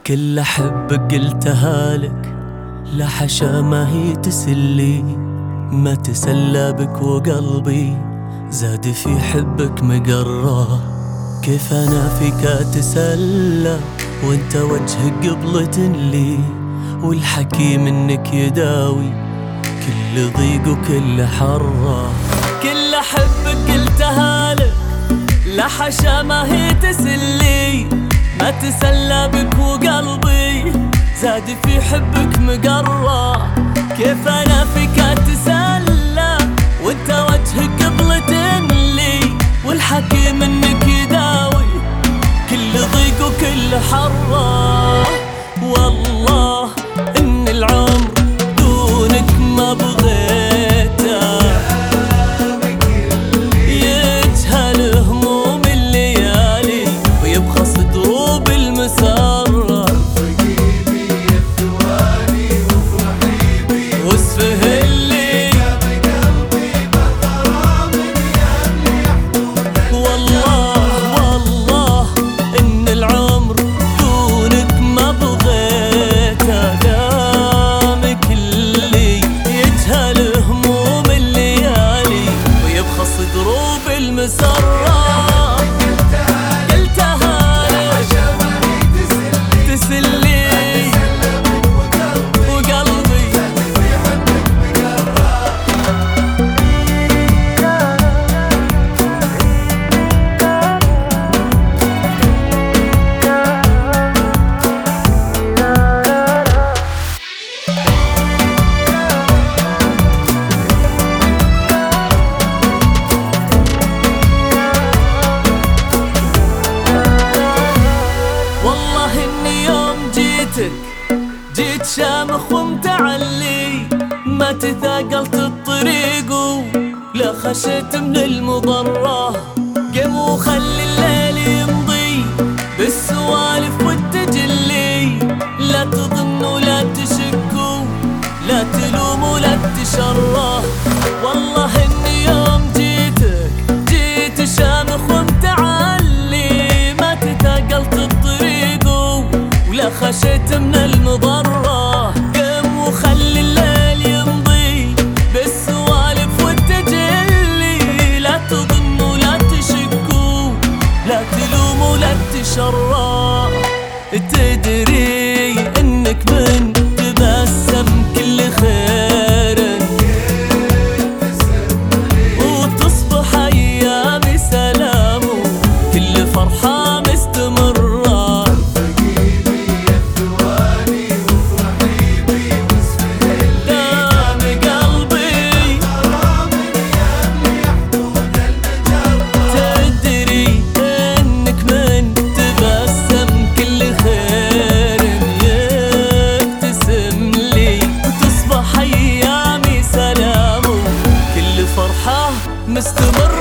كل أحبك قلتها لك، لا حشا ما هي تسلي، ما تسلى بك وقلبي زاد في حبك مقرة. كيف أنا فيك أتسلى وانت وجهك قبلة لي، والحكي منك يداوي كل ضيق وكل حرة. كل أحبك قلتها لك، لا حشا ما هي تسلي، ما تسلى بك وقلبي زاد في حبك مقرة. كيف أنا فيك أتسلى وانت وجهك قبلة لي، والحكي منك يداوي كل ضيق وكل حرة. والله إن العمر دونك ما بغيته، يجهل هموم الليالي ويبخص دروب المسرة. واسفه اللي والله إن العمر دونك ما بغيته، دامك اللي يجهل هموم الليالي ويبخص دروب المسرة. جيت شامخ ومتعلي، ما تثاقلت الطريق ولا خشيت من المضرة. قم وخلي الليل يمضي بالسوالف والتجلي، لا تظن ولا تشك لا تلوم ولا تشره. والله اني يوم جيت شامخ ومتعلي، ما تثاقلت الطريق ولا خشيت من المضرة. قم وخلي الليل يمضي بالسوالف والتجلي، لا تظن ولا تشك لا تلوم ولا تشرى. تدري انك من تبسم كل خير وتصبح ايامي سلام كل فرحة مستمرة. مستمر